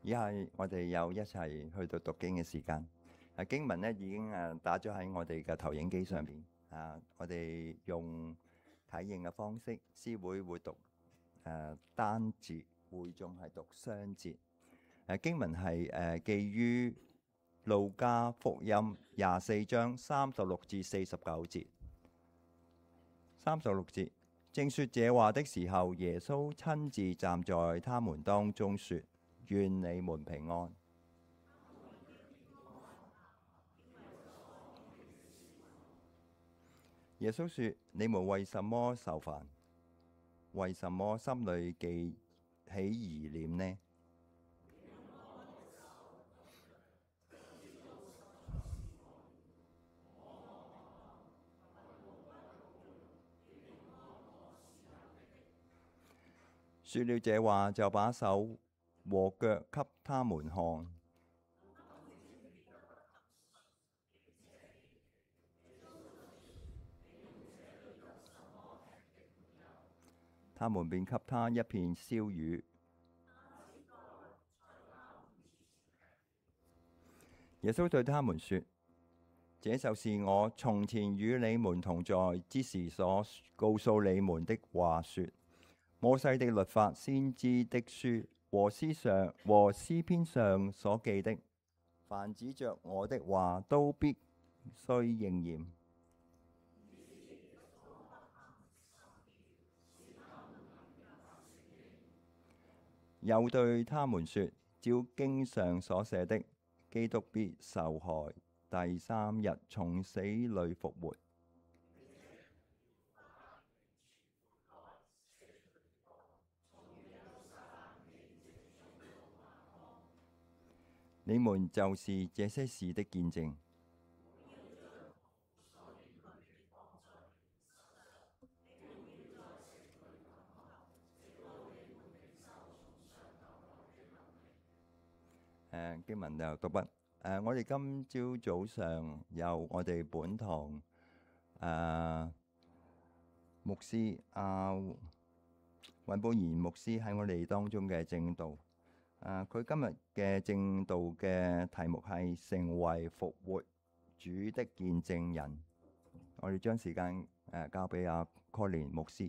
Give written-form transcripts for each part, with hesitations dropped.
以下我哋又一齊去到讀經嘅時間。經文咧已經打咗喺我哋嘅投影機上邊。我哋用體認嘅方式，詩會會讀單節，會眾係讀雙節。經文係記於路加福音24章36至49節。36節，正說這話的時候，耶穌親自站在他們當中說：願你們平安。耶穌說：你們為什麼愁煩？為什麼心裏記起疑念呢？說了這話，就把手和腳給他們看。他們便給他一片燒魚。耶穌對他們說：這就是我從前與你們同在之時所告訴你們的話說，摩西的律法、先知的書和詩篇上所記的，凡指着我的話，都必須應驗。又對他們說：照經上所寫的，基督必受害，第三日從死裏復活。你們就是這些事的見證。經文就讀畢。我哋今朝早上由我哋本堂牧師尹寶賢牧師喺我哋當中嘅證道。佢今日嘅證道嘅題目係成為復活主的見證人。我哋將時間交俾阿 Colin 牧師。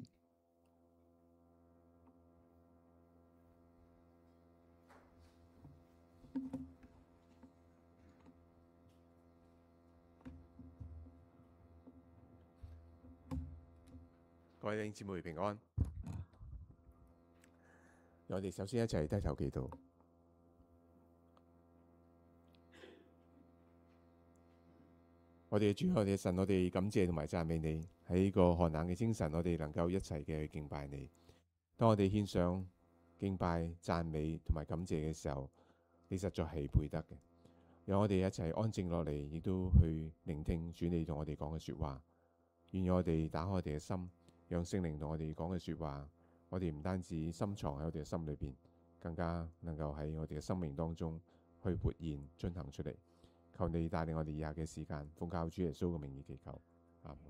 各位弟兄姊妹平安。我哋首先一齊低頭祈禱。我哋嘅主，我哋嘅神，我哋感謝同埋讚美你。喺呢個寒冷嘅清晨，我哋能夠一齊嘅去敬拜你。當我哋獻上敬拜、讚美同埋感謝嘅時候，你實在係配得嘅。讓我哋一齊安靜落嚟，亦都去聆聽主你同我哋講嘅說話。願我哋打開我哋嘅心，讓聖靈同我哋講嘅說話，我哋唔單止深藏喺我哋嘅心裏邊，更加能夠喺我哋嘅生命當中去活現進行出嚟。求你帶領我哋以下嘅時間，奉靠主耶穌嘅名義祈求，阿門。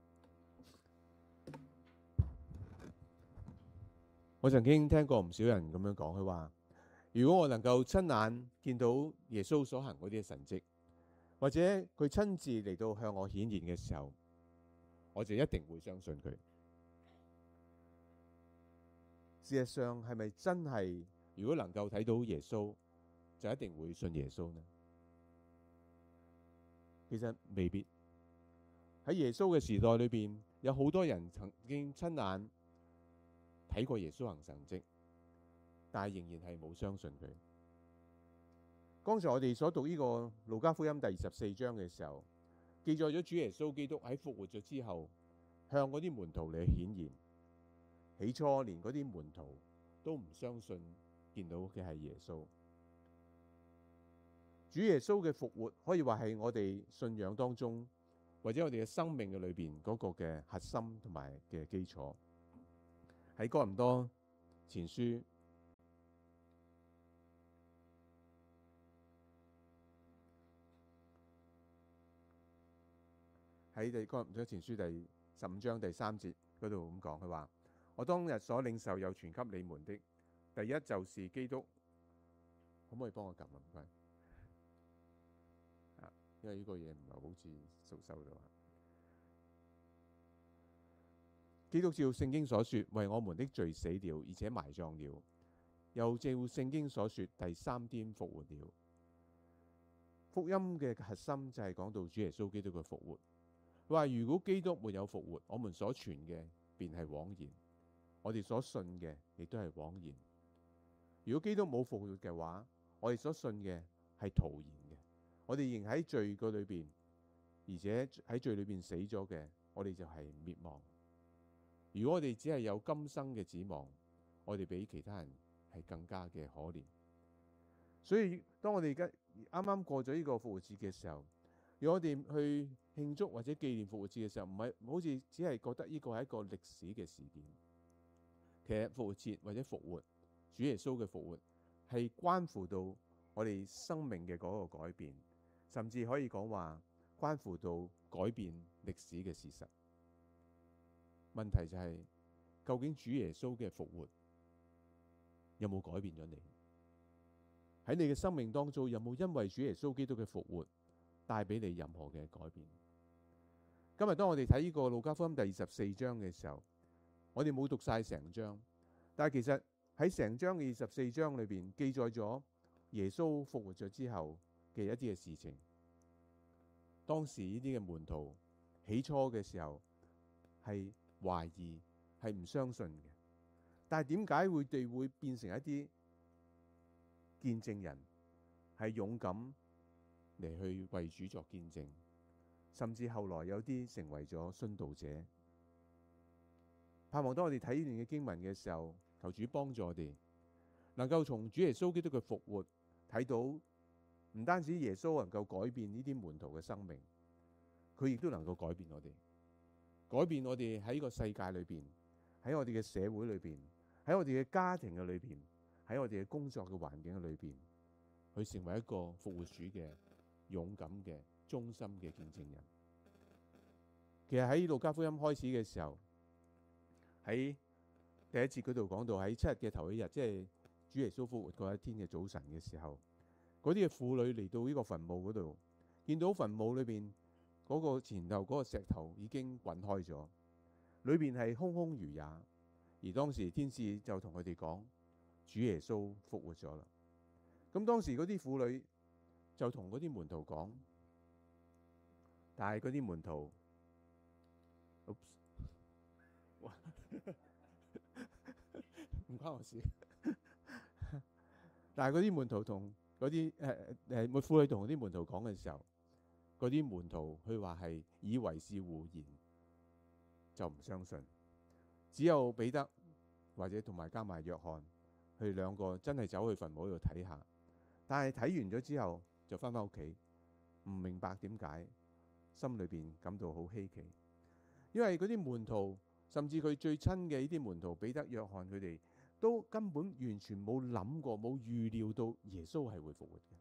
我曾經聽過唔少人咁樣講，佢話如果我能夠親眼見到耶穌所行嗰啲神蹟，或者佢親自嚟到向我顯現嘅時候，我就一定會相信佢。事實上係咪真係如果能夠睇到耶穌，就一定會信耶穌呢？其實未必。喺耶穌嘅時代裏邊，有好多人曾經親眼睇過耶穌行神蹟，但係仍然係冇相信佢。剛才我哋所讀呢個路加福音第24章嘅時候，記載咗主耶穌基督喺復活咗之後，向嗰啲門徒嚟顯現。起初連嗰啲門徒都唔相信見到嘅係耶穌。主耶穌嘅復活可以話係我哋信仰當中，或者我哋嘅生命嘅裏邊嗰個嘅核心同埋嘅基礎。喺哥林多前書喺哥林多前書第15章第3節嗰度咁講，佢話：我當日所領受又傳給你們的，第一就是基督可唔可以幫我撳啊？唔該。啊，因為呢個嘢唔係好似收到啊。基督照聖經所說，為我們的罪死了，而且埋葬了，又照聖經所說，第三天復活了。福音嘅核心就係講到主耶穌基督嘅復活。佢話如果基督沒有復活，我們所傳嘅便係枉然，我哋所信嘅亦都係枉然。如果基督冇復活嘅話，我哋所信嘅係徒然嘅，我哋仍喺罪嘅裏邊，而且喺罪裏邊死咗嘅，我哋就係滅亡。如果我哋只係有今生嘅指望，我哋比其他人係更加嘅可憐。所以當我哋而家啱啱過咗呢個復活節嘅時候，如果我哋去慶祝或者紀念復活節嘅時候，唔係好似只係覺得呢個係一個歷史嘅事件。其實復活節或者復活，主耶穌嘅復活係關乎到我哋生命嘅嗰個改變，甚至可以講話關乎到改變歷史嘅事實。問題就係，究竟主耶穌嘅復活有冇改變咗你？喺你嘅生命當中，有冇因為主耶穌基督嘅復活帶俾你任何嘅改變？今日當我哋睇呢個路加福音第24章嘅時候，我哋冇讀晒成章，但係其實喺成章嘅24章裏邊記載咗耶穌復活咗之後嘅一啲嘅事情。當時呢啲嘅門徒起初嘅時候係懷疑，係唔相信嘅，但係點解佢哋會變成一啲見證人，係勇敢嚟去為主作見證，甚至後來有啲成為咗殉道者。盼望當我哋睇呢段嘅經文嘅時候，求主幫助我哋，能夠從主耶穌基督嘅復活睇到，唔單止耶穌能夠改變呢啲門徒嘅生命，佢亦都能夠改變我哋。改變我哋喺呢個世界裏邊，喺我哋嘅社會裏邊，喺我哋嘅家庭嘅裏邊，喺我哋嘅工作嘅環境嘅裏邊，去成為一個復活主嘅勇敢嘅忠心嘅見證人。其實喺路加福音開始嘅時候，喺第一節嗰度講到喺7日嘅頭一日，即係主耶穌復活嗰一天嘅早晨嘅時候，嗰啲嘅婦女嚟到呢個墳墓嗰度，見到墳墓裏邊嗰個前頭嗰個石頭已經滾開咗，裏邊係空空如也。而當時天使就同佢哋講，主耶穌復活咗啦。咁當時嗰啲婦女就同嗰啲門徒講，但係嗰啲門徒，唔關我事。但係嗰啲門徒同嗰啲婦女同嗰啲門徒講嘅時候，嗰啲門徒佢話係以為是胡言，就唔相信。只有彼得或者同埋加埋約翰，佢哋兩個真係走去墳墓度睇下，但係睇完咗之後就翻屋企，唔明白點解，心裏邊感到好稀奇。因為嗰啲門徒，甚至佢最親嘅呢啲門徒彼得、約翰，佢哋都根本完全冇諗過、冇預料到耶穌係會復活嘅。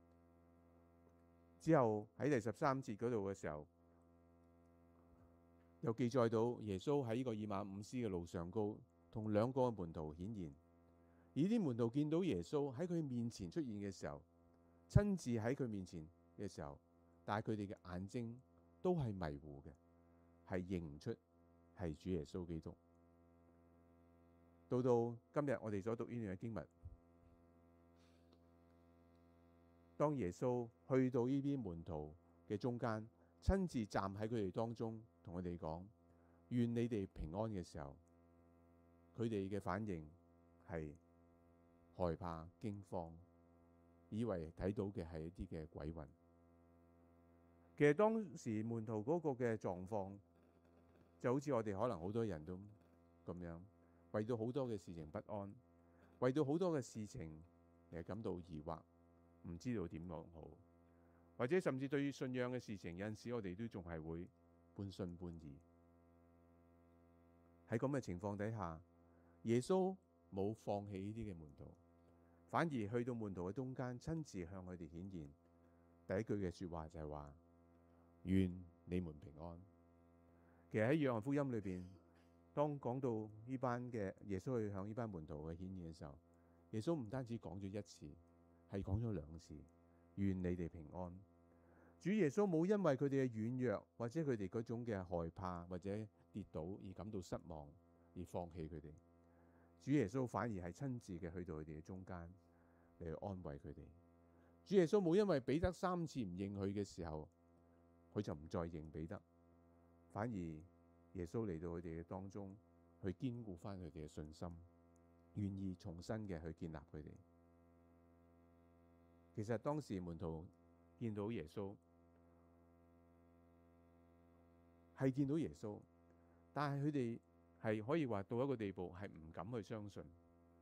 之後喺第13節嗰度嘅時候，又記載到耶穌喺呢個以馬忤斯嘅路上高，同兩個門徒顯現。而啲門徒見到耶穌喺佢面前出現嘅時候，親自喺佢面前嘅時候，但係佢哋嘅眼睛都係迷糊嘅，係認唔出係主耶穌基督。到今日我哋所讀呢段嘅經文，當耶穌去到呢啲門徒嘅中間，親自站喺佢哋當中，同佢哋講願你哋平安嘅時候，佢哋嘅反應係害怕驚慌，以為睇到嘅係一啲嘅鬼魂。其實當時門徒嗰個嘅狀況就好似我哋可能好多人都咁樣，為到好多嘅事情不安，為到好多嘅事情嚟感到疑惑，唔知道點樣好，或者甚至對於信仰嘅事情，有陣時我哋都仲係會半信半疑。喺咁嘅情況底下，耶穌冇放棄呢啲嘅門徒，反而去到門徒嘅中間，親自向佢哋顯現。第一句嘅說話就係話願你們平安。其實喺約翰福音裏邊，當講到呢班嘅耶穌去向呢班門徒嘅顯現嘅時候，耶穌唔單止講咗一次， 係講咗兩次，願你哋平安。主耶穌冇因為佢哋嘅軟弱或者佢哋嗰種嘅害怕或者跌倒而感到失望而放棄佢哋。主耶穌反而係親自嘅去到佢哋嘅中間嚟去安慰佢哋。主耶穌冇因為彼得3次唔認佢嘅時候，佢就唔再認彼得，反而耶穌嚟到佢哋嘅當中去堅固翻佢哋嘅信心，願意重新嘅去建立佢哋。其實當時門徒見到耶穌係見到耶穌，但係佢哋係可以話到一個地步係唔敢去相信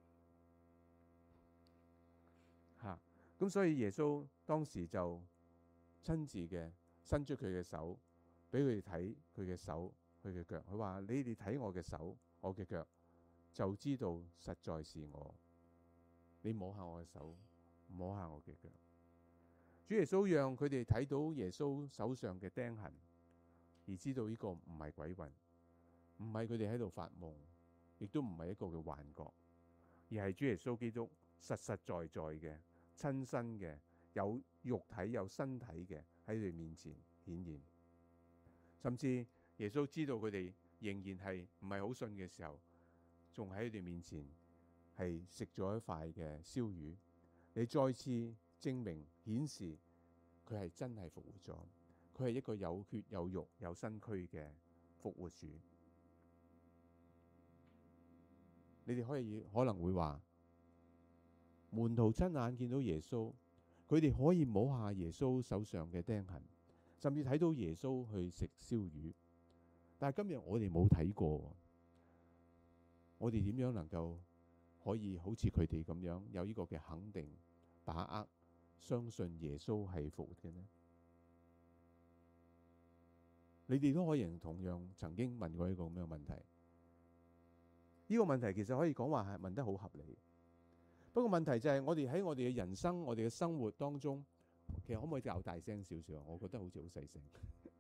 嚇。咁所以耶穌當時就親自嘅伸出佢嘅手俾佢哋睇佢嘅手佢嘅腳，佢話：你哋睇我嘅手我嘅腳就知道實在是我，你摸下我嘅手，摸下我嘅腳。主耶穌讓佢哋睇到耶穌手上嘅釘痕，而知道呢個唔係鬼魂，唔係佢哋喺度發夢，亦都唔係一個嘅幻覺，而係主耶穌基督實實在在嘅親身嘅有肉體有身體嘅喺佢哋面前顯現。甚至耶穌知道佢哋仍然係唔係好信嘅時候，仲喺佢哋面前係食咗一塊嘅燒魚，你再次證明顯示佢係真係復活咗，佢係一個有血有肉有身軀嘅復活主。你哋可能會話，門徒親眼見到耶穌，佢哋可以摸下耶穌手上嘅釘痕，甚至睇到耶穌去食燒魚。但係今日我哋冇睇過，我哋點樣能夠可以好似佢哋咁樣有呢個嘅肯定把握，相信耶穌係復活嘅呢？你哋都可以同樣曾經問過一個咁樣嘅問題。呢個問題其實可以講話係問得好合理。不過問題就係我哋喺我哋嘅人生、我哋嘅生活當中，其實可唔可以較大聲少少？我覺得好似好細聲。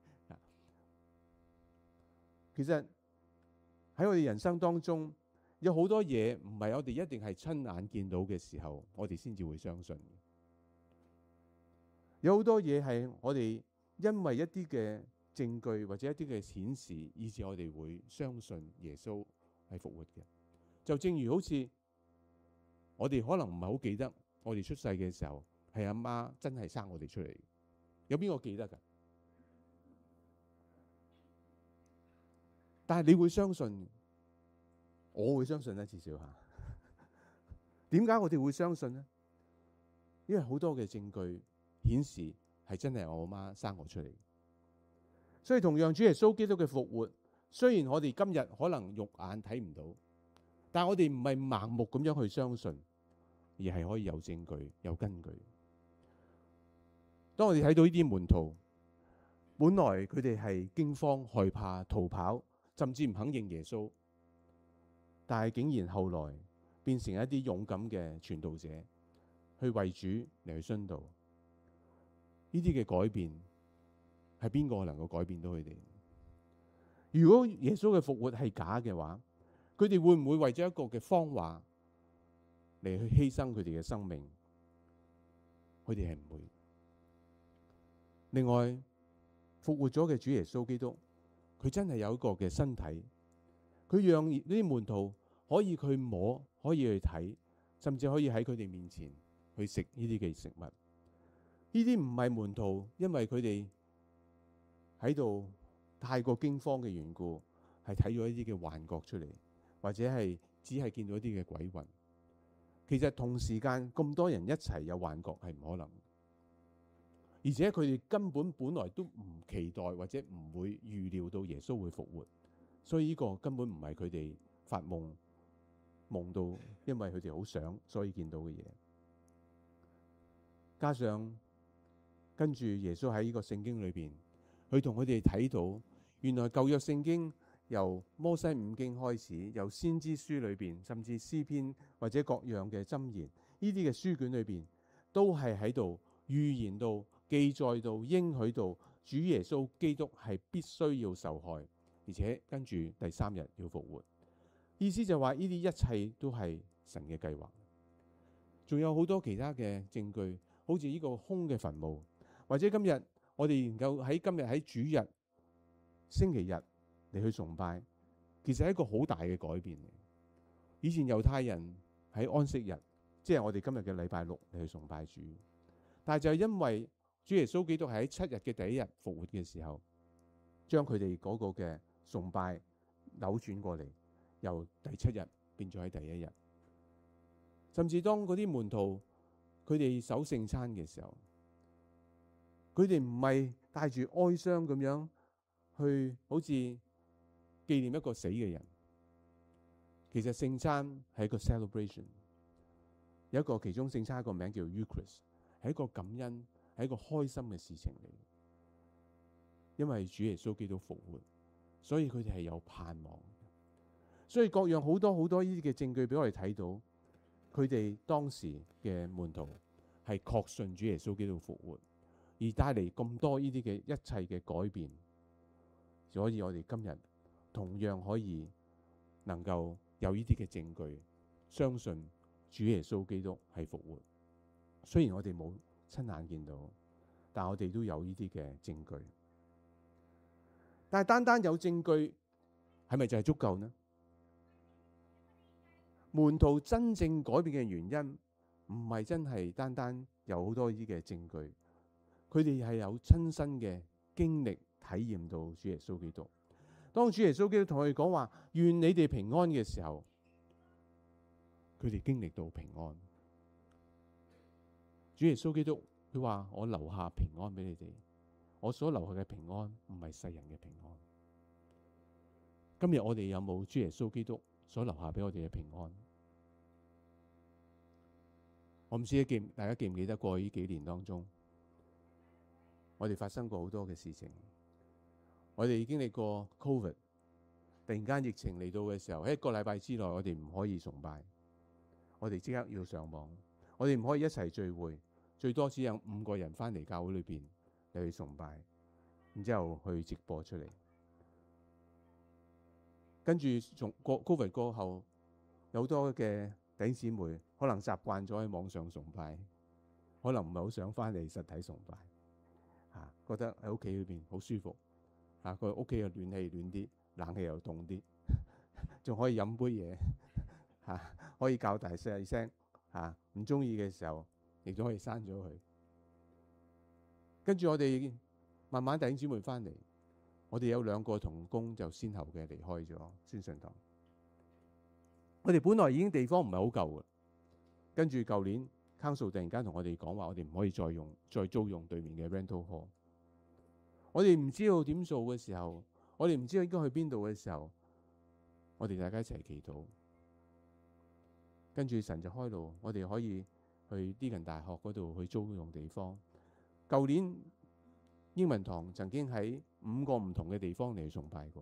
其實喺我哋人生當中，有好多嘢唔係我哋一定係親眼見到嘅時候，我哋先至會相信。有好多嘢係我哋因為一啲嘅證據或者一啲嘅顯示，以致我哋會相信耶穌係復活嘅。就正如好似我哋可能唔係好記得我哋出世嘅時候係阿媽真係生我哋出嚟，有邊個記得㗎？但係你會相信，我會相信咧，至少嚇。點解我哋會相信呢？因為好多嘅證據顯示係真係我媽生我出嚟。所以同樣主耶穌基督嘅復活，雖然我哋今日可能肉眼睇唔到，但係我哋唔係盲目咁樣去相信，而係可以有證據、有根據。當我哋睇到呢啲門徒，本來佢哋係驚慌、害怕、逃跑，甚至唔肯認耶穌，但係竟然後來變成一啲勇敢嘅傳道者，去為主嚟去殉道。呢啲嘅改變係邊個能夠改變到佢哋？如果耶穌嘅復活係假嘅話，佢哋會唔會為咗一個嘅謊話嚟去犧牲佢哋嘅生命？佢哋係唔會。另外，復活咗嘅主耶穌基督，佢真係有一個嘅身體，佢讓呢啲門徒可以去摸，可以去睇，甚至可以喺佢哋面前去食呢啲嘅食物。呢啲唔係門徒，因為佢哋喺度太過驚慌嘅緣故，係睇咗一啲嘅幻覺出嚟，或者係只係見到一啲嘅鬼魂。其實同時間咁多人一齊有幻覺係唔可能，而且佢哋根本本來都唔期待或者唔會預料到耶穌會復活，所以呢個根本唔係佢哋發夢到，因為佢哋好想所以見到嘅嘢。加上跟住耶穌喺呢個聖經裏邊，佢同佢哋睇到原來舊約聖經由摩西五經開始，由先知書裏邊，甚至詩篇或者各樣嘅箴言，呢啲嘅書卷裏邊都係喺度預言到、記載到、應許到主耶穌基督係必須要受害，而且跟住第3日要復活。意思就話呢啲一切都係神嘅計劃。 仲有好多其他嘅證據，好似呢個空嘅墳墓，或者今日我哋能夠喺今日喺主日星期日嚟去崇拜，其實係一個好大嘅改變嚟。以前猶太人喺安息日，即係我哋今日嘅禮拜六嚟去崇拜主，但係就係因為主耶穌基督係喺7日嘅第一日復活嘅時候，將佢哋嗰個嘅崇拜扭轉過嚟，由第7日變咗喺第1日。甚至當嗰啲門徒佢哋守聖餐嘅時候，佢哋唔係帶住哀傷咁樣去，好似紀念一個死嘅人。其實聖餐係一個 celebration， 有一個其中聖餐一個名叫 Eucharist， 係一個感恩，係一個開心嘅事情嚟。因為主耶穌基督復活，所以佢哋係有盼望。所以各樣好多好多呢啲嘅證據俾我哋睇到，佢哋當時嘅門徒係確信主耶穌基督復活，而帶嚟咁多呢啲嘅一切嘅改變。所以我哋今日同樣可以能夠有呢啲嘅證據，相信主耶穌基督係復活。雖然我哋冇親眼見到，但我哋都有呢啲嘅證據。但係單單有證據係咪就係足夠呢？門徒真正改變嘅原因唔係真係單單有好多呢啲嘅證據，佢哋係有親身嘅經歷體驗到主耶穌基督。當主耶穌基督同佢哋講話願你哋平安嘅時候，佢哋經歷到平安。主耶穌基督佢話我留下平安俾你哋，我所留下嘅平安唔係世人嘅平安。今日我哋有冇主耶穌基督所留下俾我哋嘅平安？我唔知大家記唔記得過去呢幾年當中，我哋發生過好多嘅事情。我哋經歷過 COVID， 突然間疫情嚟到嘅時候，喺1個禮拜之內，我哋唔可以崇拜，我哋即刻要上網，我哋唔可以一齊聚會，最多只有5個人翻嚟教會裏邊嚟去崇拜，然之後去直播出嚟。跟住從 COVID 過後，有好多嘅弟兄姊妹可能習慣咗喺網上崇拜，可能唔係好想翻嚟實體崇拜，覺得喺屋企裏邊好舒服，個屋企嘅暖氣暖啲，冷氣又凍啲，仲可以飲杯嘢，可以較大細聲，唔中意嘅時候亦都可以刪咗佢。跟住我哋慢慢弟兄姊妹翻嚟，我哋有2個同工就先後嘅離開咗宣信堂。我哋本來已經地方唔係好夠嘅，跟住舊年 Council 突然間同我哋講話，我哋唔可以再租用對面嘅 rental hall。我哋唔知道點做嘅時候，我哋唔知道應該去邊度嘅時候，我哋大家一齊祈禱，跟住神就開路，我哋可以去啲近大學嗰度去租用地方。舊年英文堂曾經喺5個唔同嘅地方嚟去崇拜過。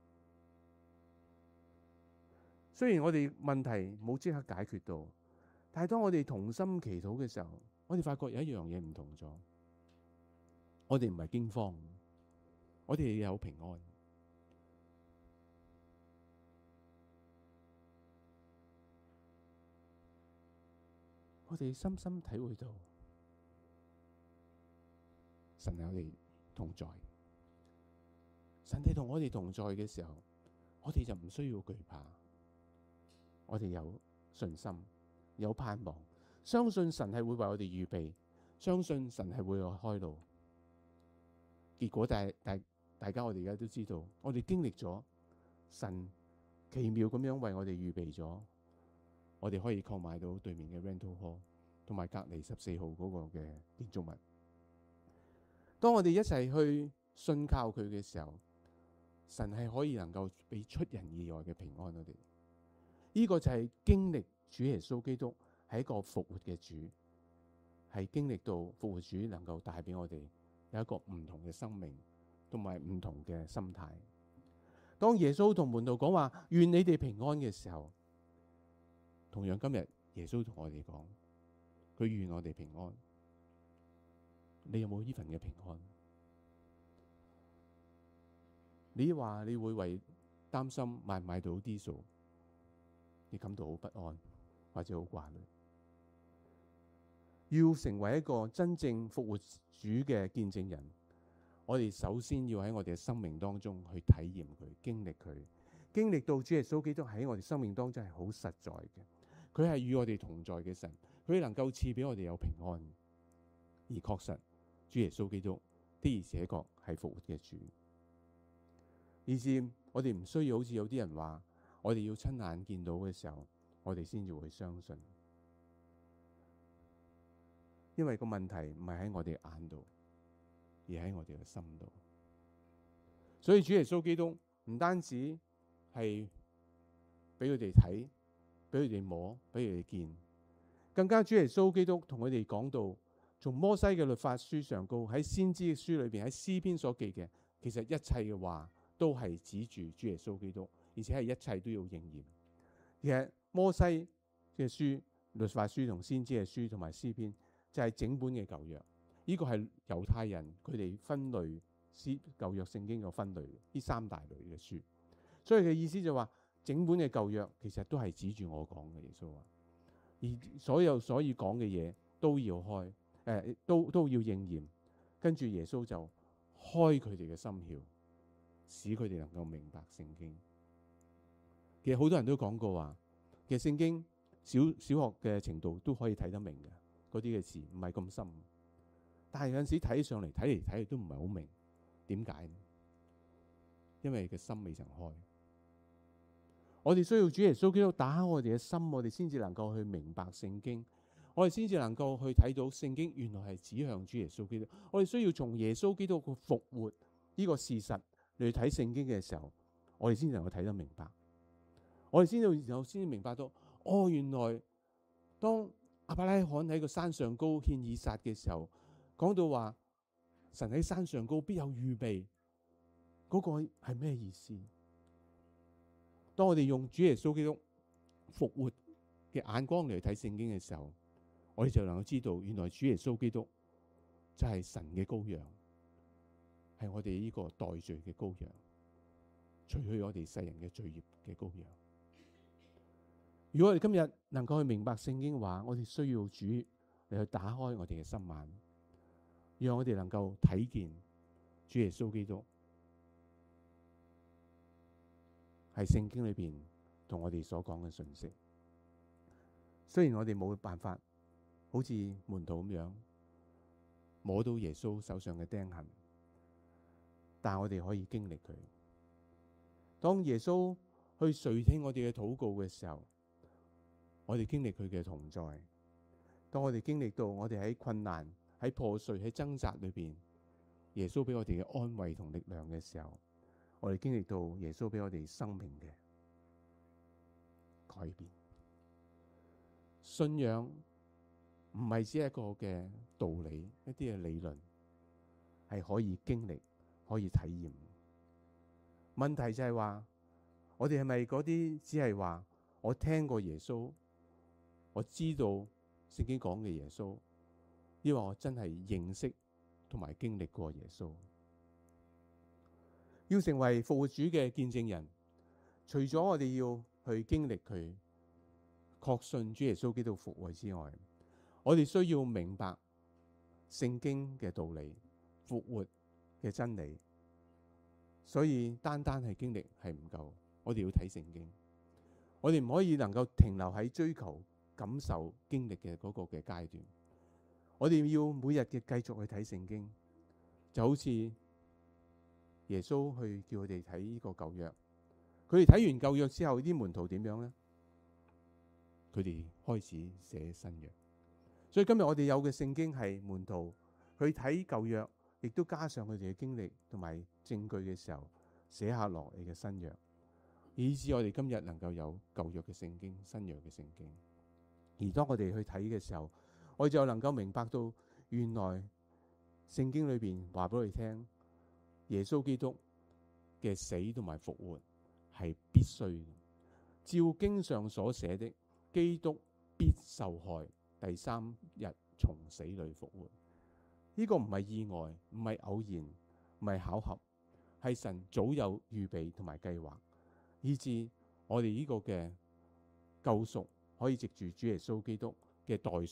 雖然我哋問題冇即刻解決到，但係當我哋同心祈禱嘅時候，我哋發覺有一樣嘢唔同咗。我哋唔係驚慌，我哋有平安。我哋深深體會到神係我哋同在，神係同我哋同在嘅時候，我哋就唔需要懼怕。我哋有信心，有盼望，相信神係會為我哋預備，相信神係會開路。結果大家我哋而家都知道，我哋經歷咗神奇妙咁樣為我哋預備咗，我哋可以購買到對面嘅 rental hall 同埋隔離14號嗰個嘅建築物。當我哋一齊去信靠佢嘅時候，神係可以能夠俾出人意外嘅平安我哋。呢個就係經歷主耶穌基督係一個復活嘅主，係經歷到復活主能夠帶俾我哋有一個唔同嘅生命同埋唔同嘅心態。當耶穌同門徒講話願你哋平安嘅時候，同樣今日耶穌同我哋講，佢願我哋平安。你有冇呢份嘅平安？你話你會為擔心買唔買到啲數，你感到好不安或者好掛慮。 要成為一個真正復活主嘅見證人，我哋首先要喺我哋嘅生命當中去體驗佢、經歷佢，經歷到主耶穌基督喺我哋生命當中係好實在嘅。佢係與我哋同在嘅神，佢能夠賜俾我哋有平安。而確實，主耶穌基督的而且確係復活嘅主，以致我哋唔需要好似有啲人話，我哋要親眼見到嘅時候，我哋先至會相信。因為個問題唔係喺我哋眼度，而喺我哋嘅心度。所以主耶穌基督唔單止係俾佢哋睇，俾佢哋摸，俾佢哋見，更加主耶穌基督同佢哋講到，從摩西嘅律法書上高，喺先知嘅書裏邊，喺詩篇所記嘅，其實一切嘅話都係指住主耶穌基督，而且係一切都要應驗。其實摩西嘅書、律法書同先知嘅書同埋詩篇，就係整本嘅舊約。呢個係猶太人佢哋分類舊約聖經嘅分類，呢三大類嘅書。所以嘅意思就話，整本嘅舊約其實都係指住我講嘅。耶穌話，而所以講嘅嘢都要開，都要應驗。跟住耶穌就開佢哋嘅心竅，使佢哋能夠明白聖經。其實好多人都講過話，其實聖經小學嘅程度都可以睇得明嘅，嗰啲嘅字唔係咁深。但係有陣時睇上嚟睇嚟睇去都唔係好明，點解呢？因為個心未曾開。我哋需要主耶穌基督打開我哋嘅心，我哋先至能夠去明白聖經，我哋先至能夠去睇到聖經原來係指向主耶穌基督。我哋需要從耶穌基督嘅復活呢個事實嚟睇聖經嘅時候，我哋先至能夠睇得明白。我哋先至明白到，哦，原來當亞伯拉罕喺個山上高獻以撒嘅時候，講到話神喺山上高必有預備，嗰個係咩意思？當我哋用主耶穌基督復活嘅眼光嚟睇聖經嘅時候，我哋就能夠知道，原來主耶穌基督就係神嘅羔羊，係我哋呢個代罪嘅羔羊，除去我哋世人嘅罪孽嘅羔羊。如果我哋今日能夠去明白聖經嘅話，我哋需要主嚟去打開我哋嘅心眼，讓我哋能夠睇見主耶穌基督係聖經裏邊同我哋所講嘅信息。雖然我哋冇辦法好似門徒咁樣摸到耶穌手上嘅釘痕，但我哋可以經歷佢。當耶穌去垂聽我哋嘅禱告嘅時候，我哋經歷佢嘅同在。當我哋經歷到我哋喺困難、喺破碎、喺掙扎裏邊，耶穌俾我哋嘅安慰同力量嘅時候，我哋經歷到耶穌俾我哋生命嘅改變。信仰唔係只係一個嘅道理，一啲嘅理論，係可以經歷、可以體驗。問題就係話，我哋係咪嗰啲只係話我聽過耶穌，我知道聖經講嘅耶穌，抑或我真係認識同埋經歷過耶穌？要成為復活主嘅見證人，除咗我哋要去經歷佢，確信主耶穌基督復活之外，我哋需要明白聖經嘅道理、復活嘅真理。所以單係經歷係唔夠，我哋要睇聖經。我哋唔可以能夠停留喺追求感受經歷嘅嗰個嘅階段。我哋要每日嘅繼續去睇聖經，就好似耶穌去叫佢哋睇呢個舊約。佢哋睇完舊約之後，啲門徒點樣呢？佢哋開始寫新約。所以今日我哋有嘅聖經係門徒去睇舊約，亦都加上佢哋嘅經歷同埋證據嘅時候寫下落嚟嘅新約，以致我哋今日能夠有舊約嘅聖經、新約嘅聖經。而當我哋去睇嘅時候，我哋就能夠明白到原來聖經裏邊話俾我哋聽，耶穌基督嘅死同埋復活係必須嘅。照經上所寫的，基督必受害，第三日從死裏復活。呢個唔係意外，唔係偶然，唔係巧合，係神早有預備同埋計劃，以致我哋呢個嘅救贖可以藉住主耶穌基督嘅代贖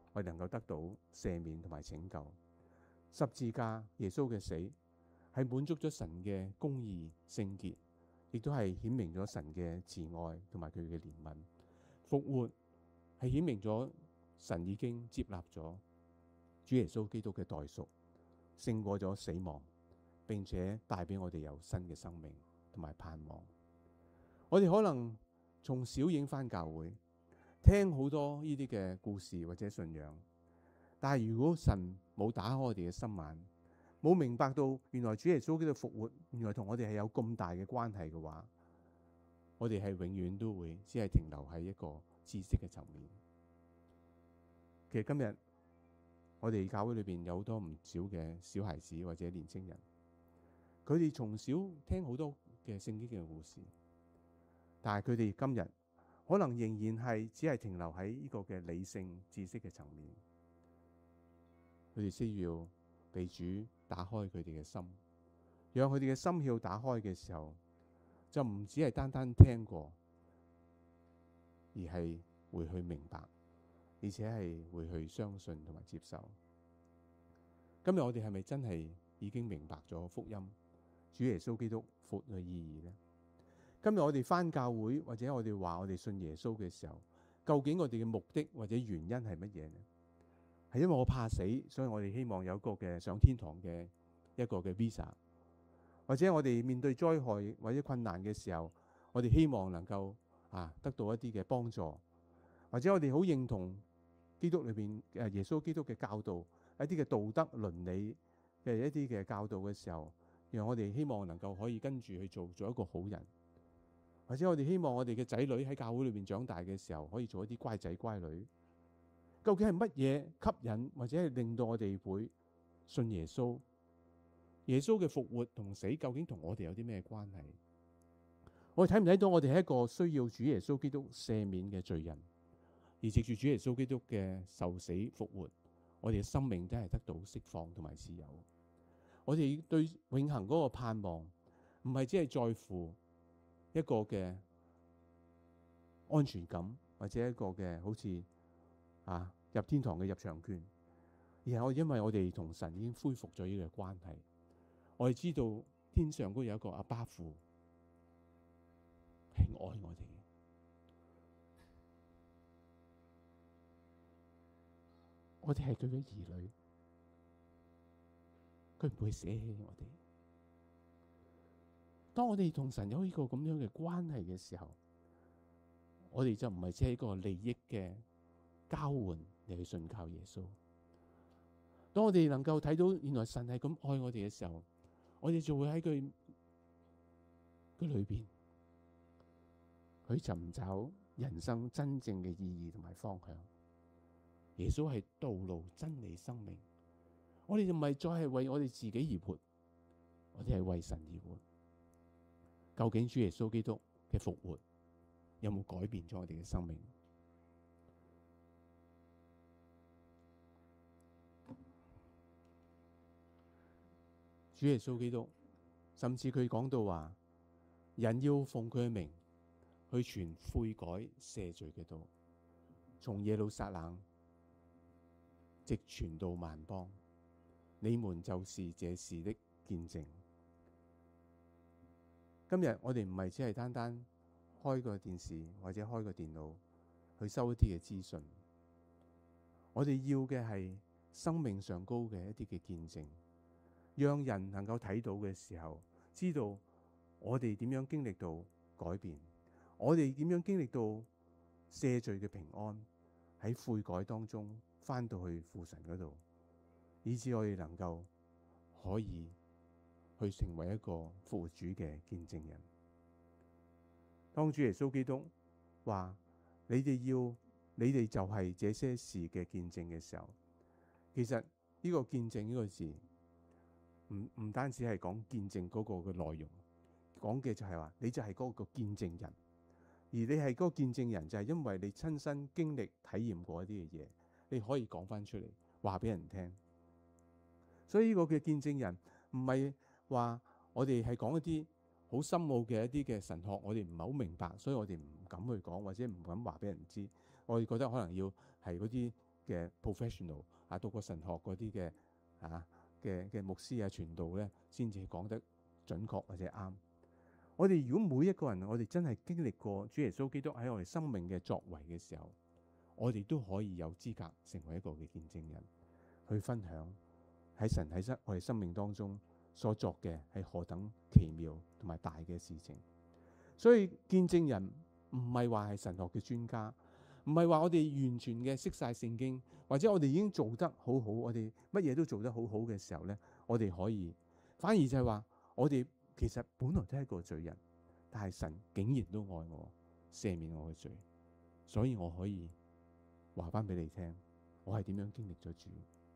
我哋能夠得到赦免同埋拯救。十字架耶穌嘅死係滿足咗神嘅公義聖潔，亦都係顯明咗神嘅慈愛同埋佢嘅憐憫。復活係顯明咗神已經接納咗主耶穌基督嘅代贖，勝過咗死亡，並且帶俾我哋有新嘅生命同埋盼望。我哋可能從小已經返教會，聽好多呢啲嘅故事或者信仰，但係如果神冇打開我哋嘅心眼，冇明白到原來主耶穌基督復活，原來同我哋係有咁大嘅關係嘅話，我哋係永遠都會只係停留喺一個知識嘅層面。其實今日我哋教會裏邊有好多唔少嘅小孩子或者年青人，佢哋從小聽好多嘅聖經嘅故事，但係佢哋今日可能仍然係只係停留喺呢個嘅理性知識嘅層面。佢哋需要被主打開佢哋嘅心，讓佢哋嘅心竅打開嘅時候，就唔只係單單聽過，而係會去明白，而且係會去相信同埋接受。今日我哋係咪真係已經明白咗福音主耶穌基督復活嘅意義呢？今日我哋返教會或者我哋話我哋信耶穌嘅時候，究竟我哋嘅目的或者原因係乜嘢呢？係因為我怕死，所以我哋希望有一個嘅上天堂嘅一個嘅 visa， 或者我哋面對災害或者困難嘅時候，我哋希望能夠得到一啲嘅幫助，或者我哋好認同基督裏邊耶穌基督嘅教導，一啲嘅道德倫理嘅一啲嘅教導嘅時候，讓我哋希望能夠可以跟住去做一個好人，或者我哋希望我哋嘅仔女喺教會裏邊長大嘅時候可以做一啲乖仔乖女。究竟係乜嘢吸引或者係令到我哋會信耶穌？耶穌嘅復活同死究竟同我哋有啲咩關係？我哋睇唔睇到我哋係一個需要主耶穌基督赦免嘅罪人，而藉住主耶穌基督嘅受死復活，我哋嘅生命真係得到釋放同埋自由。我哋對永恆嗰個盼望唔係只係在乎一個嘅安全感，或者一個嘅好似入天堂嘅入場券，而係因為我哋同神已經恢復咗呢個關係，我哋知道天上都有一個阿爸父係愛我哋嘅，我哋係佢嘅兒女，佢唔會捨棄我哋。當我哋同神有呢個咁樣嘅關係嘅時候，我哋就唔係只係一個利益嘅交換嚟去信靠耶穌。當我哋能夠睇到原來神係咁愛我哋嘅時候，我哋就會喺佢裏邊去尋找人生真正嘅意義同埋方向。耶穌係道路、真理、生命。我哋就唔係再係為我哋自己而活，我哋係為神而活。究竟主耶穌基督嘅復活有冇改變咗我哋嘅生命？主耶穌基督甚至佢講到話，人要奉佢嘅名去傳悔改赦罪嘅道，從耶路撒冷直傳到萬邦，你們就是這事的見證。今日我哋唔係只係單單開個電視或者開個電腦去收一啲嘅資訊，我哋要嘅係生命上高嘅一啲嘅見證，讓人能夠睇到嘅時候，知道我哋點樣經歷到改變，我哋點樣經歷到赦罪嘅平安，喺悔改當中返到去父神嗰度，以致我哋能夠可以去成為一個復活主嘅見證人。當主耶穌基督話你哋就係這些事嘅見證嘅時候，其實呢個見證呢個字唔單止係講見證嗰個嘅內容，講嘅就係話你就係嗰個見證人，而你係嗰個見證人就係因為你親身經歷體驗過一啲嘅嘢，你可以講翻出嚟話俾人聽。所以呢個嘅見證人唔係話我哋係講一啲好深奧嘅一啲嘅神學，我哋唔係好明白，所以我哋唔敢去講，或者唔敢話俾人知。我哋覺得可能要係嗰啲嘅 professional 讀過神學嗰啲嘅牧師傳道咧，先至講得準確或者啱。我哋如果每一個人，我哋真係經歷過主耶穌基督喺我哋生命嘅作為嘅時候，我哋都可以有資格成為一個嘅見證人，去分享喺神喺我哋生命當中所作嘅係何等奇妙同埋大嘅事情。所以見證人唔係話係神學嘅專家，唔係話我哋完全嘅識晒聖經，或者我哋已經做得好好，我哋乜嘢都做得好好嘅時候呢，我哋可以，反而就係話我哋其實本來都係一個罪人，但係神竟然都愛我，赦免我嘅罪，所以我可以話翻俾你聽，我係點樣經歷咗主。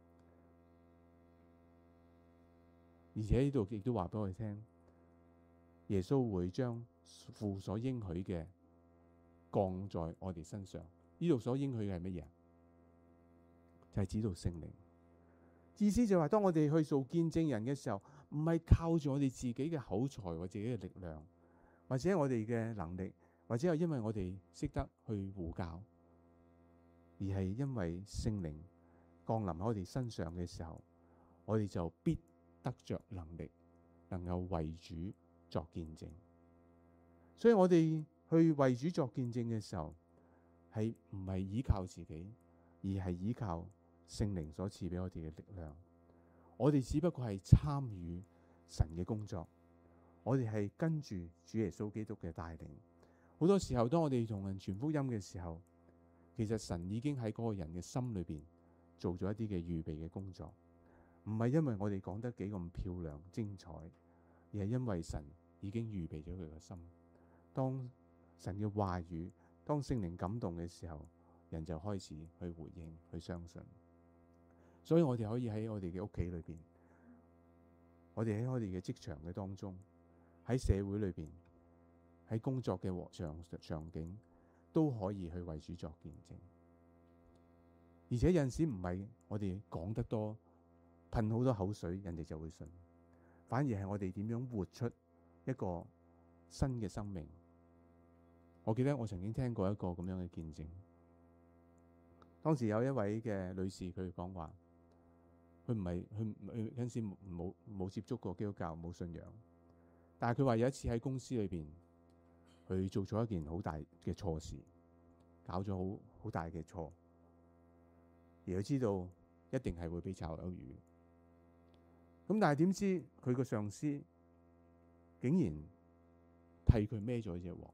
而且呢度亦都話俾我哋聽，耶穌會將父所應許嘅降在我哋身上。呢度所應許嘅係乜嘢？就係指到聖靈。意思就係話，當我哋去做見證人嘅時候，唔係靠住我哋自己嘅口才或自己嘅力量，或者我哋嘅能力，或者係因為我哋識得去護教，而係因為聖靈降臨喺我哋身上嘅時候，我哋就必得着能力，能夠為主作見證。所以我哋去為主作見證嘅時候，係唔係依靠自己，而係依靠聖靈所賜俾我哋嘅力量。我哋只不過係參與神嘅工作，我哋係跟住主耶穌基督嘅帶領。好多時候，當我哋同人傳福音嘅時候，其實神已經喺嗰個人嘅心裏邊做咗一啲嘅預備嘅工作，唔係因為我哋講得幾咁漂亮精彩，而係因為神已經預備咗佢嘅心。當神嘅話語，當聖靈感動嘅時候，人就開始去回應，去相信。所以我哋可以喺我哋嘅屋企裏邊，我哋喺我哋嘅職場嘅當中，喺社會裏邊，喺工作嘅場景，都可以去為主作見證。而且有陣時唔係我哋講得多，噴好多口水，人哋就會信，反而係我哋點樣活出一個新嘅生命。我記得我曾經聽過一個咁樣嘅見證，當時有一位嘅女士，佢講話，佢嗰陣時冇接觸過基督教，冇信仰，但係佢話有一次喺公司裏邊，佢做咗一件好大嘅錯事，搞咗好大嘅錯，而佢知道一定係會俾炒魷魚。咁但係點知佢個上司竟然替佢孭咗隻鑊。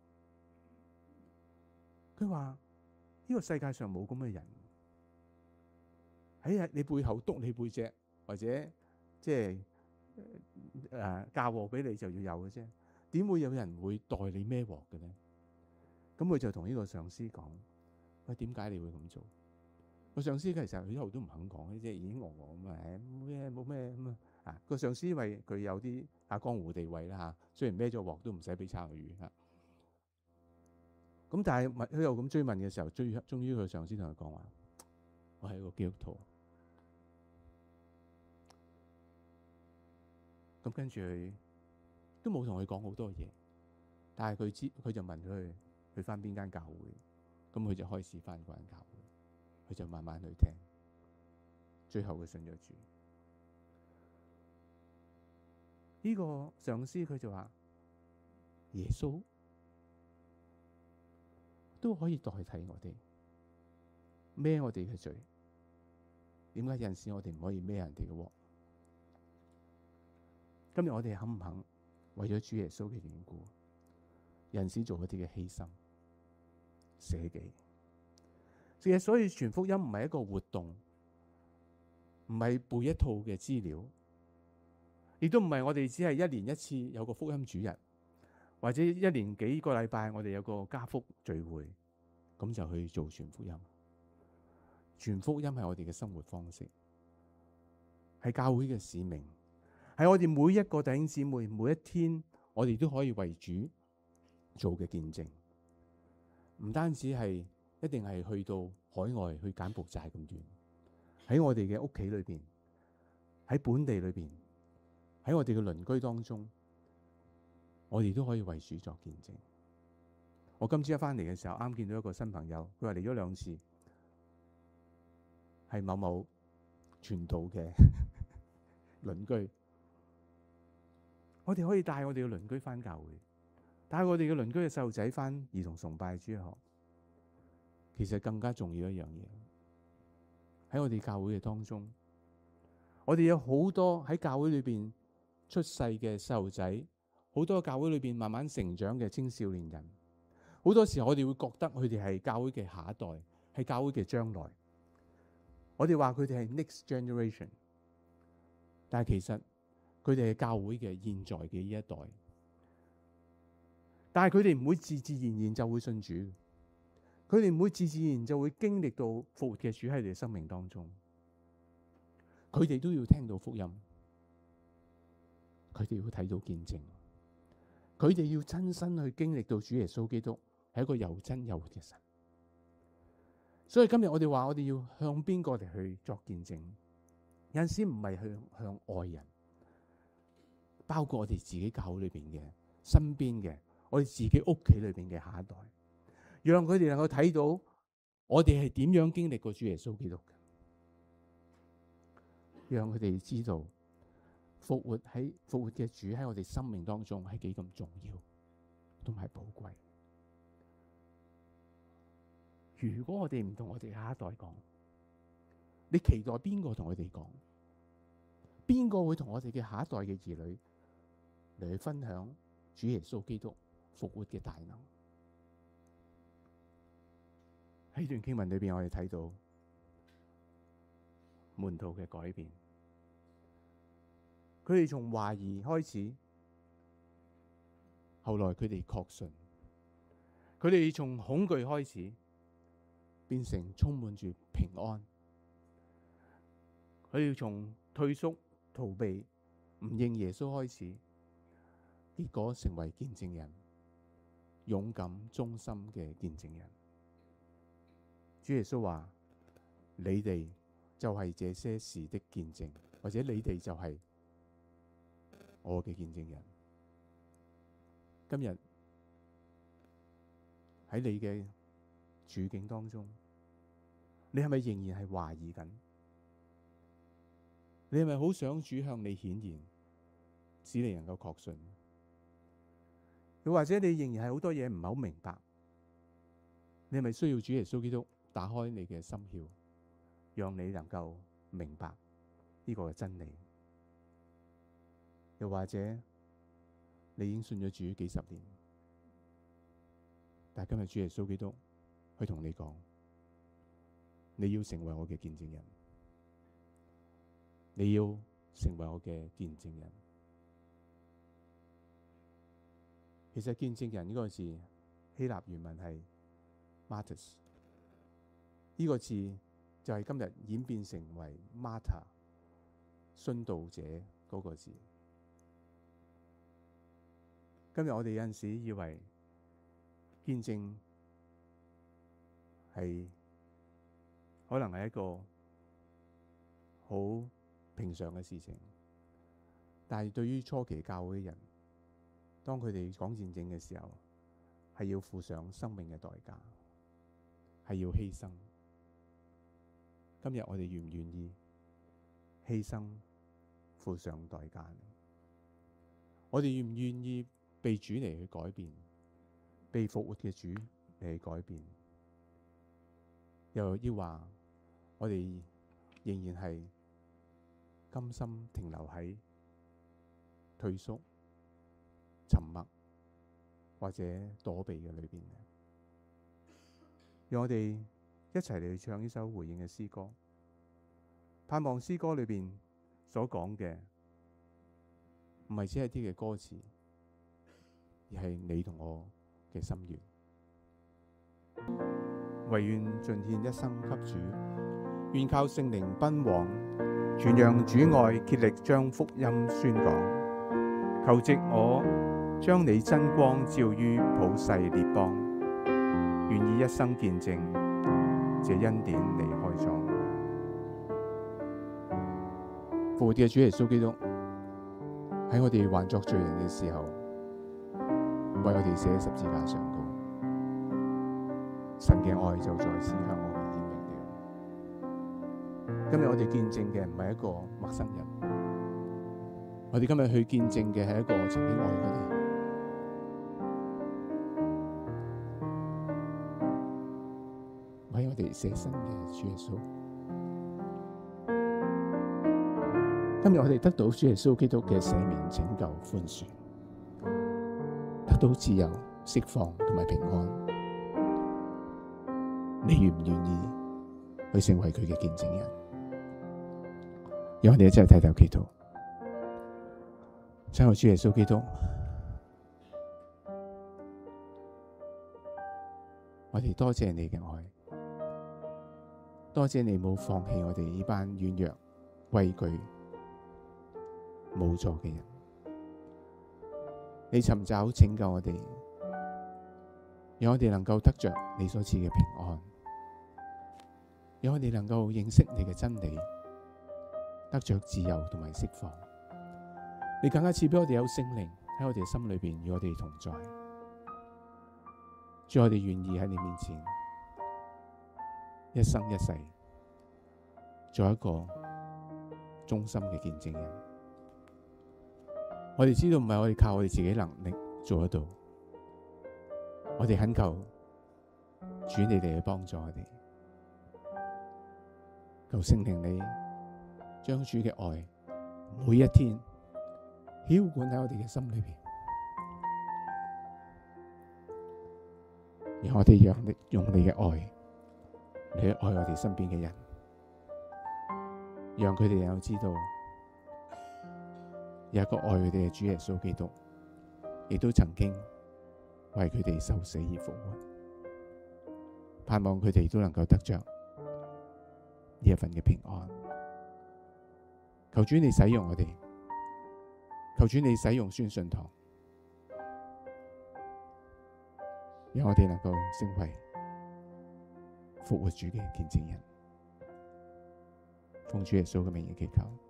佢話呢個世界上冇咁嘅人，喺你背後督你背脊，或者即係嫁禍俾你就要有嘅啫。點會有人會代你孭鑊嘅咧？咁佢就同呢個上司講：喂，點解你會咁做？個上司其實佢一路都唔肯講，即係已經咁啊，冇咩咁啊。個上司因為佢有啲江湖地位啦嚇，雖然孭咗鑊都唔使俾炒魷魚嚇。咁但係佢又咁追問嘅時候，終於佢上司同佢講話：我係一個基督徒。咁跟住佢都冇同佢講好多嘢，但係佢就問佢去返邊間教會，咁佢就開始返嗰間教會，佢就慢慢去聽，最後佢信咗主。呢個上司佢就話：耶穌都可以代替我哋孭我哋嘅罪，點解有陣時我哋唔可以孭人哋嘅鑊？今日我哋肯唔肯為咗主耶穌嘅緣故，有陣時做一啲嘅犧牲、捨己？其實所以傳福音唔係一個活動，唔係背一套嘅資料，亦都唔係我哋只係一年一次有個福音主日，或者一年幾個禮拜我哋有個家福聚會，咁就去做傳福音。傳福音係我哋嘅生活方式，係教會嘅使命，係我哋每一個弟兄姊妹每一天我哋都可以為主做嘅見證。唔單止係一定係去到海外去柬埔寨咁遠，喺我哋嘅屋企裏邊，喺本地裏邊，喺我哋嘅鄰居當中，我哋都可以為主作見證。我今朝一翻嚟嘅時候，啱見到一個新朋友，佢話嚟咗2次， 係某某傳道嘅鄰居，我哋可以帶我哋嘅鄰居翻教會，帶我哋嘅鄰居嘅細路仔翻兒童崇拜主日學。其實更加重要一樣嘢，喺我哋教會嘅當中，我哋有好多喺教會裏邊出世嘅細路仔，好多教會裏邊慢慢成長嘅青少年人。好多時候我哋會覺得佢哋係教會嘅下一代，係教會嘅將來。我哋話佢哋係 next generation， 但係其實佢哋係教會嘅現在嘅呢一代。但係佢哋唔會自自然然就會信主，佢哋唔會自自然就會經歷到復活嘅主喺佢哋生命當中。佢哋都要聽到福音，佢哋要睇到見證，佢哋要親身去經歷到主耶穌基督係一個又真又活嘅神。所以今日我哋話我哋要向邊個嚟去作見證？有陣時唔係向外人，包括我哋自己教會裏邊嘅身邊嘅，我哋自己屋企裏邊嘅下一代，讓佢哋能夠睇到我哋係點樣經歷過主耶穌基督嘅，讓佢哋知道復活嘅主喺我哋生命當中係幾咁重要同埋寶貴。如果我哋唔同我哋下一代講，你期待邊個同我哋講？邊個會同我哋嘅下一代嘅兒女嚟去分享主耶穌基督復活嘅大能？喺段經文裏邊，我哋睇到門徒嘅改變，佢哋從懷疑開始，後來佢哋確信；佢哋從恐懼開始，變成充滿住平安。佢哋從退縮、逃避、唔認耶穌開始，結果成為見證人，勇敢、忠心嘅見證人。主耶穌話：你哋就係這些事的見證，或者你哋就係我嘅見證人。今日喺你嘅處境當中，你係咪仍然係懷疑緊？你係咪好想主向你顯現，使你能夠確信？又或者你仍然係好多嘢唔係好明白？你係咪需要主耶穌基督打開你嘅心竅，讓你能夠明白呢個嘅真理？又或者你已經信咗主幾十年，但係今日主耶穌基督去同你講，你要成為我嘅見證人，你要成為我嘅見證人。其實見證人呢個字希臘原文係 martyrs， 呢個字就係今日演變成為 martyr 殉道者嗰個字。今日我哋有陣時以為見證係可能係一個好平常嘅事情，但係對於初期教會嘅人，當佢哋講見證嘅時候，係要付上生命嘅代價，係要犧牲。今日我哋願唔願意犧牲、付上代價？我哋願唔願意被主嚟去改變，被復活嘅主嚟去改變？又要話我哋仍然係甘心停留喺退縮、沉默或者躲避嘅裏邊？讓我哋一齊嚟去唱呢首回應嘅詩歌，盼望詩歌裏邊所講嘅唔係只係啲嘅歌詞，而係你同我嘅心願。唯願盡獻一生給主，願靠聖靈奔往，傳揚主愛，竭力將福音宣講。求藉我將你真光照於普世列邦，願意一生見證這恩典離開咗。復活嘅主耶穌基督喺我哋還作罪人嘅時候，為我哋寫十字架上高，神嘅愛就在此向我哋顯明了。 今日我哋見證嘅唔係一個陌生人，我哋今日去見證嘅係一個曾經愛我哋、為我哋捨身嘅主耶穌。今日我哋得到主耶穌基督嘅赦免、拯救、寬恕，得到自由、釋放同埋平安。你願唔願意去成為佢嘅見證人？讓我哋一齊低頭祈禱。親愛主耶穌基督，我哋多謝你嘅愛，多謝你冇放棄我哋呢班軟弱、畏懼、無助嘅人。你尋找拯救我哋，讓我哋能夠得着你所賜嘅平安，讓我哋能夠認識你嘅真理，得着自由同埋釋放。你更加賜俾我哋有聖靈喺我哋心裏邊與我哋同在。主，我哋願意喺你面前一生一世做一個忠心嘅見證人。我哋知道唔係我哋靠我哋自己能力做得到，我哋懇求主你哋去幫助我哋，求聖靈你將主嘅愛每一天澆灌喺我哋嘅心裏邊，讓我哋用你嘅愛嚟去愛我哋身邊嘅人，讓佢哋能夠知道有一個愛佢哋嘅主耶穌基督，亦都曾經為佢哋受死而復活，盼望佢哋都能夠得着呢一份嘅平安。求主你使用我哋，求主你使用宣信堂，讓我哋能夠成為復活主嘅見證人。奉主耶穌嘅名義祈求。